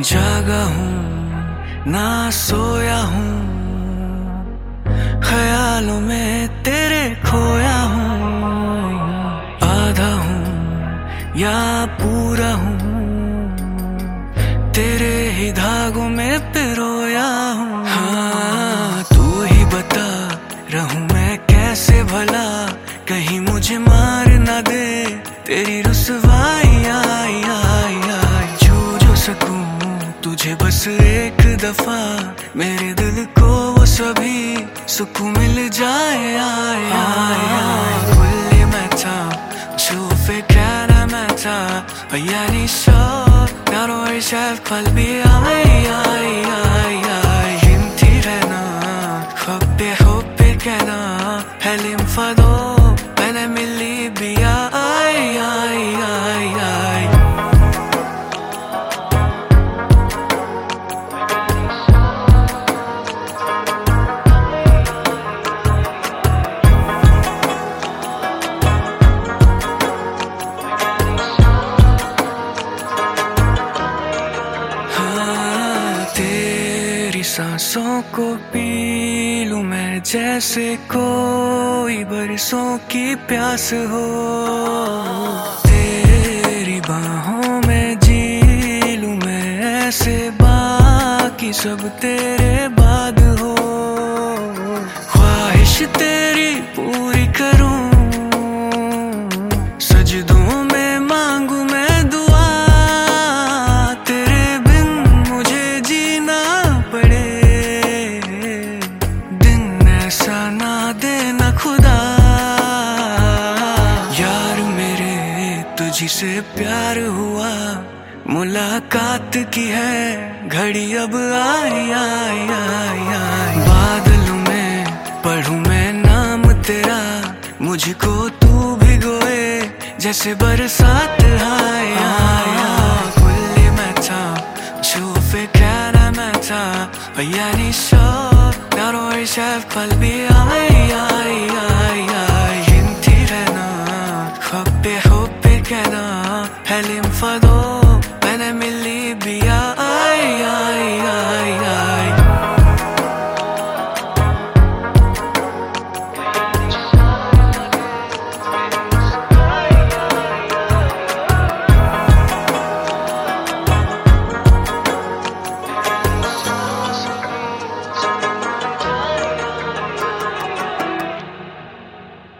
जागा हूँ ना सोया हूँ, ख्यालों में तेरे खोया हूँ। आधा हूँ या पूरा हूँ, तेरे ही धागों में पिरोया हूँ। हाँ तू ही बता रहूं मैं कैसे भला, कहीं मुझे मार ना दे तेरी रुसवाई। आई आई आई जो सकूं तुझे बस एक दफा, मेरे दिल को वो सभी सुकून मिल जाए। आए आए आए kulli meta شوفي كان متى يعني شوق نار شاف قلبي. آي آي آي آي انتي هنا حبك انا حلم فضو انا من ليبيا. آي آي آي آي सांसों को पी लूं मैं जैसे कोई बरसों की प्यास हो, तेरी बाहों में जी लूं मैं ऐसे बाकी सब तेरे बाद हो। ख्वाहिश तेरी पूरी करूं सजदों में मांगू मैं दुआ, तेरे बिन मुझे जीना पड़े दिन ऐसा ना देना खुदा। यार मेरे तुझी से प्यार हुआ, मुलाकात की है घड़ी अब आई आई आई आई। बादलों में पढ़ूं मैं नाम तेरा, मुझको तू भिगोए जैसे बरसात। आए आए आए kulli meta شوفك أنا متى يعني شوق نار شاف قلبي.